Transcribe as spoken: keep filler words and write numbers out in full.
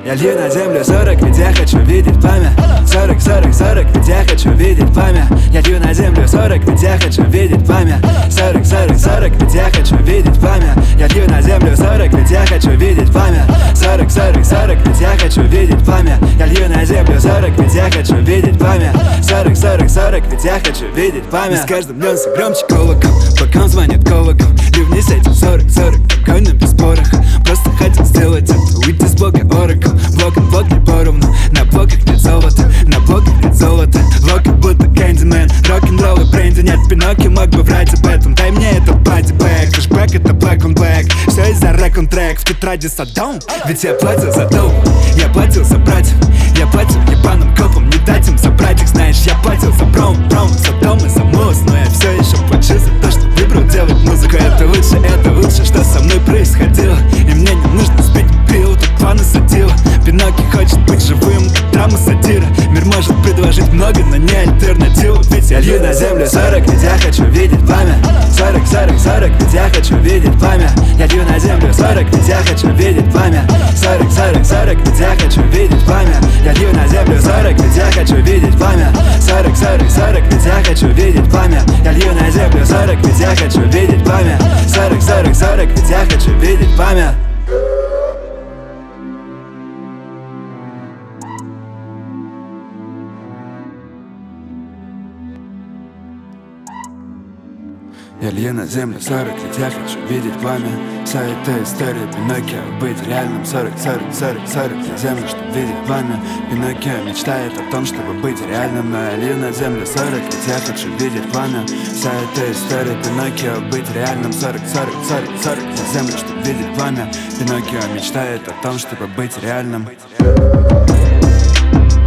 Я лью на землю сорок, ведь я хочу видеть пламя. Сорок, сорок, сорок, ведь я хочу видеть пламя. Я лью на землю сорок, ведь я хочу видеть пламя. Сорок, сорок, сорок, ведь я хочу видеть пламя. Я лью на землю сорок, ведь я хочу видеть пламя. Сорок, сорок, сорок, ведь я хочу видеть пламя. Я лью на землю сорок, ведь я хочу видеть пламя. Сорок, сорок, сорок, ведь я хочу видеть пламя. С каждым днем все громче колокол, пока он звонит колокол. Ливни с этим сорок, сорок, спокойно, без пороха. Просто хотел сделать это, уйти с блока Oracle. Блок от блок не поровну, на блоках нет золота. На блоках нет золота, блоки будто Candyman. Рок-н-ролл и бренди, нет Пиноккио, мог бы врать об этом. Дай мне это бэк, хэшбэк это black on black. Все из-за рэк он трек, в тетради Саддам. Ведь я платил за долг, я платил за братьев. Я платил ебаным копам, не дать им забрать их. Знаешь, я платил за бром, бром, за дом и за мост. Но я все еще плачу за то, что выбрал делать музыку. Это лучше, это лучше, что со мной происходило. И мне не нужно сбить пил, тут планы садила. Пиноккио хочет быть живым, как драма сатира. Мир может предложить много, но не альтернативу. Ведь я лью на землю сорок, ведь я хочу видеть пламя. Сорок, сорок, сорок, ведь я хочу видеть пламя. Я лью на землю сорок, ведь я хочу видеть пламя. Сорок, сорок, сорок, ведь я хочу видеть пламя. Я лью на землю сорок, ведь я хочу видеть пламя. Сорок, сорок, сорок, ведь я хочу видеть пламя. Я лью на землю сорок, ведь я хочу видеть пламя. Сорок, сорок, сорок, ведь я хочу видеть пламя. Я лью на землю сорок, ведь я хочу видеть пламя. Вся эта история Пиноккио, быть реальным. Сорок, сорок, сорок, сорок на землю, чтобы видеть пламя. Пиноккио мечтает о том, чтобы быть реальным. Но я лью на землю сорок, ведь я хочу видеть пламя. Вся эта история Пиноккио, быть реальным. Сорок, сорок, сорок, сорок на землю, чтобы видеть пламя. Пиноккио мечтает о том, чтобы быть реальным.